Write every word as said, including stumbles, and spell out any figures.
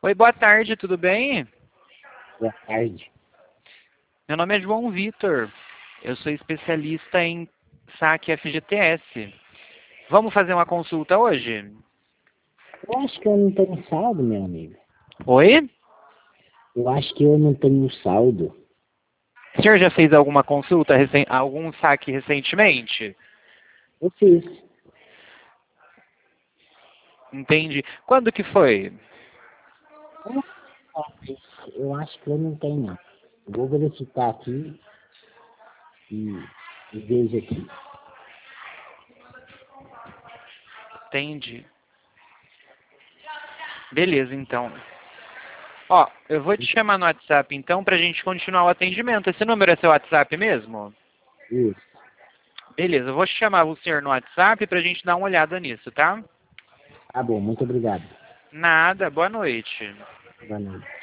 Oi, boa tarde, tudo bem? Boa tarde. Meu nome é João Vitor. Eu sou especialista em saque F G T S. Vamos fazer uma consulta hoje? Eu acho que eu não tenho saldo, meu amigo. Oi? Eu acho que eu não tenho saldo. O senhor já fez alguma consulta, recen- algum saque recentemente? Eu fiz. Entendi. Quando que foi? Eu acho que eu não tenho, não. Vou verificar aqui e, e vejo aqui. Entendi. Beleza, então. Ó, eu vou te chamar no WhatsApp então pra gente continuar o atendimento. Esse número é seu WhatsApp mesmo? Isso. Beleza, eu vou chamar o senhor no WhatsApp pra gente dar uma olhada nisso, tá? Tá bom, muito obrigado. Nada, boa noite. Boa noite.